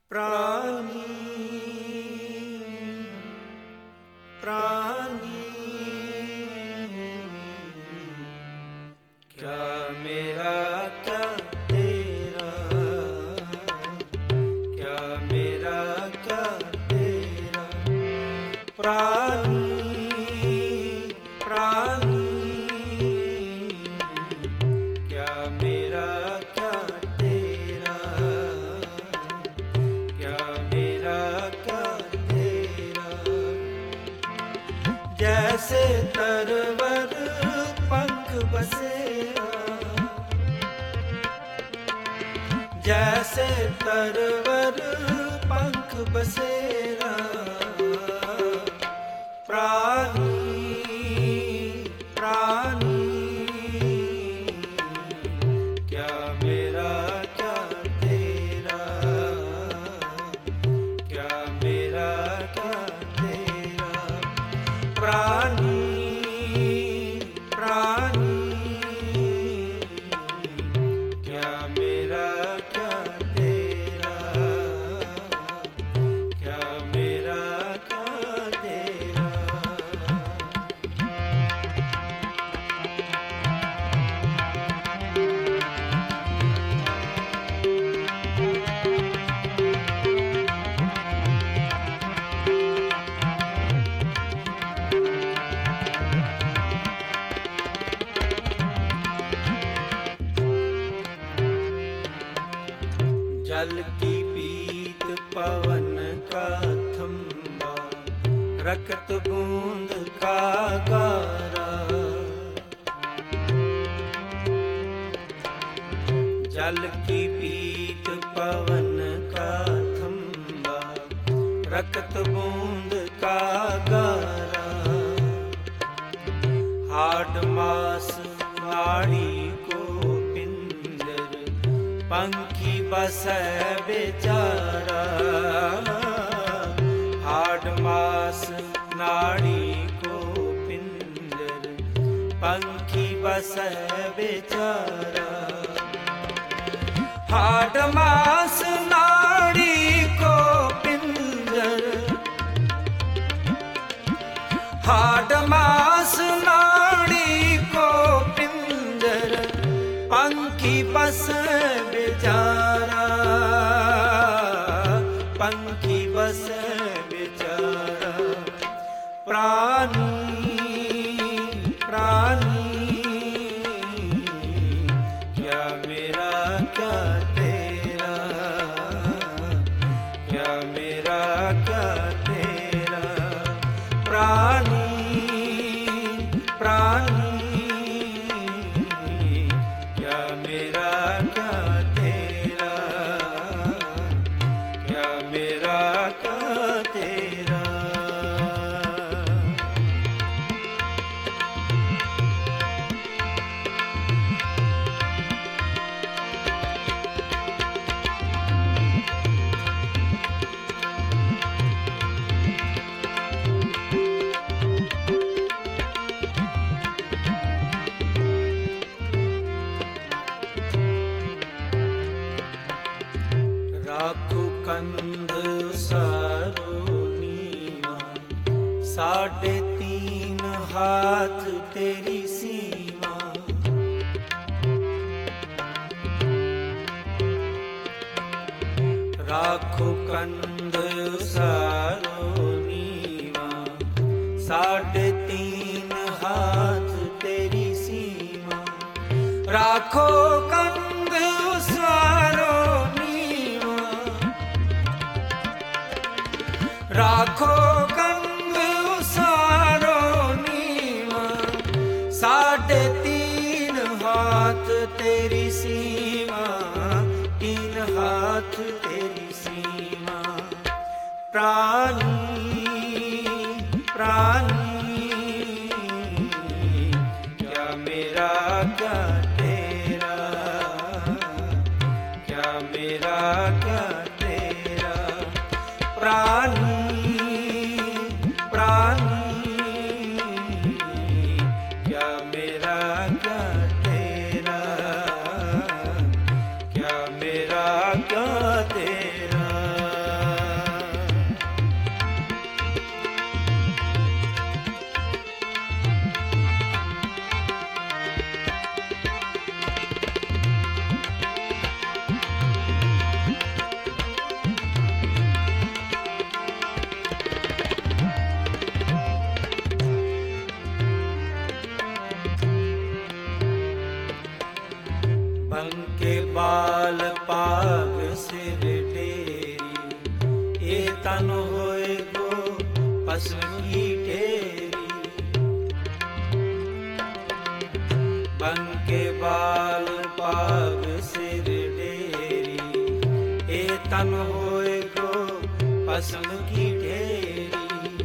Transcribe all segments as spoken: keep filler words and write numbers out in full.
प्राणी प्राणी क्या मेरा क्या तेरा, क्या मेरा क्या तेरा। प्राणी प्राणी क्या मेरा क्या तेरा, क्या मेरा क्या तेरा। जैसे तरवर पंख बसेरा, जैसे तरवर पंख बसेरा। प्राणी प्राणी क्या मेरा क्या तेरा, क्या मेरा क्या तेरा। प्राणी प्राणी क्या मेरा क्या तेरा, क्या मेरा क्या तेरा। जल की पीत पवन का थंबा, रक्त बूंद का गारा। जल की पीत पवन का थंबा, रक्त बूंद का गारा। हाड मास नाड़ी को पिंजर, पंखी बस बेचारा। हाड मास नाड़ी को पिंजर, पंखी बस बेचारा। हाड मास नाड़ी को पिंजर, हाड मास नाड़ी को पिंजर, पंखी बस बेचारा, पंखी बस बेचारा। प्राणी प्राणी क्या मेरा क्या तेरा, क्या मेरा क्या तेरा। प्राणी प्राणी क्या मेरा क्या तेरा, क्या मेरा क्या तेरा। राखो कंध सारो नीवा, साढ़े तीन हाथ तेरी सीमा। राखो कंध सारो नीवा, साढ़े तीन हाथ तेरी सीमा। राखो कंध सारो राखो कंध सारो नीवा, साढ़े तीन हाथ तेरी सीमा, तीन हाथ तेरी सीमा। प्राणी प्राणी क्या मेरा क्या तेरा, क्या मेरा क्या तेरा। प्राणी प्राणी क्या मेरा क्या तेरा, क्या मेरा क्या तेरा। पंके बाल पाग सिर टेरी, ये तन होए गो भस्म की ढेरी। पंके बाल पाग सिर ढेरी, ये तन होए गो भस्म की ढेरी।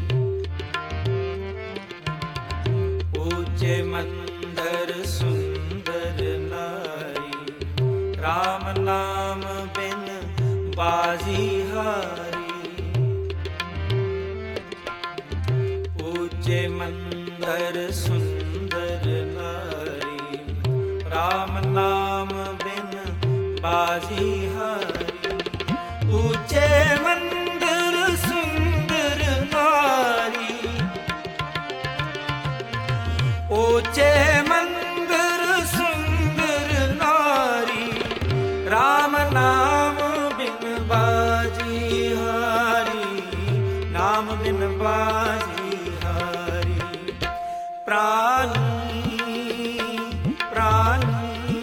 ऊंचे मंदिर सुंदर नारी, राम नाम बिन बाजी हारी। ऊंचे मंदिर सुंदर नारी, राम नाम बिन बाजी हारी। ऊंचे मंदिर सुंदर नारी, ऊंचे मंदिर सुंदर नारी, राम नाम बिन बाजी हारी, नाम बिन बाजी हारी। प्राणी प्राणी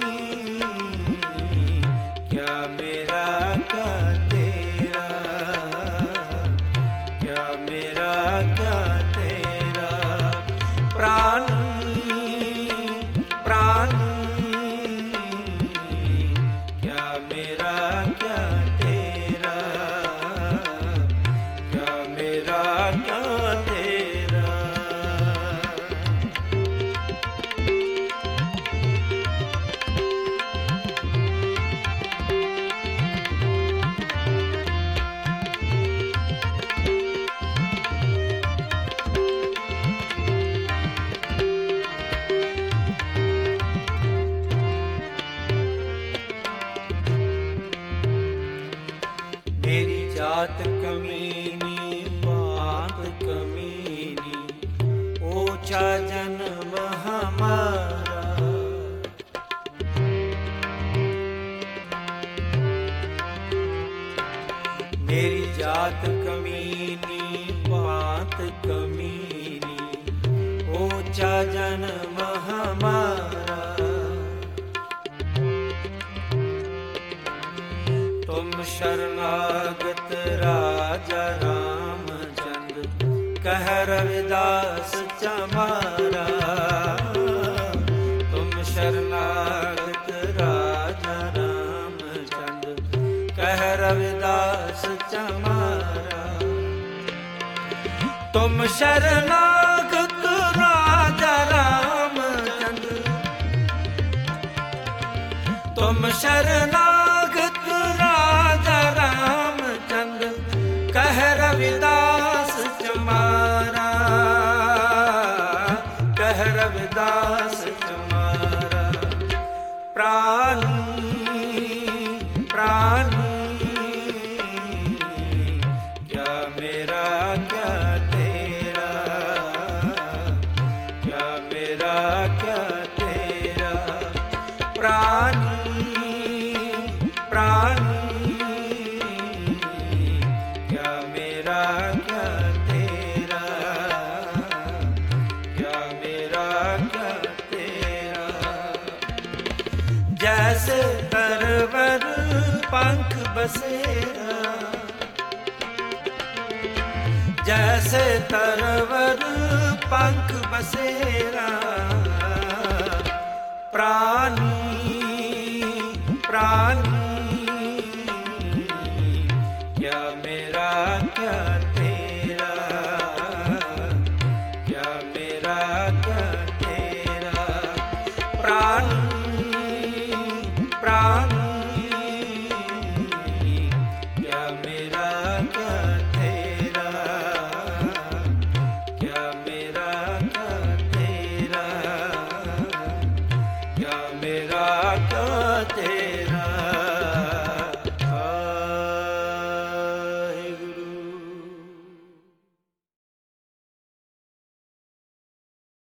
क्या मेरा क्या तेरा, क्या मेरा क्या तेरा। प्राणी प्राणी क्या मेरा क्या तेरा, क्या मेरा क्या तेरा। मेरी जात कमीनी बात कमीनी, ऊंचा जन्म हमारा। मेरी जात कमीनी बात कमीनी, ऊंचा जन्म हमारा। तुम शरणागत राजा रामचंद्र, कह रविदास चमारा। तुम शरणागत राजा रामचंद्र, कह रविदास चमारा। तुम शरणागत राजा रामचंद्र, तुम शरणागत राजा रामचंद्र, कह रविदास चमारा, कह रविदास चमारा। प्राणी प्राणी क्या मेरा क्या तेरा, क्या मेरा क्या तेरा। प्राणी प्राणी क्या मेरा क्या तेरा, क्या मेरा क्या तेरा। जैसे तरवर पंख बसेरा, जैसे तरवर पंख बसेरा। प्राणी प्राणी क्या मेरा क्या तेरा, क्या मेरा क्या तेरा। प्राणी प्राणी क्या मेरा क्या तेरा, क्या मेरा क्या तेरा, क्या मेरा क्या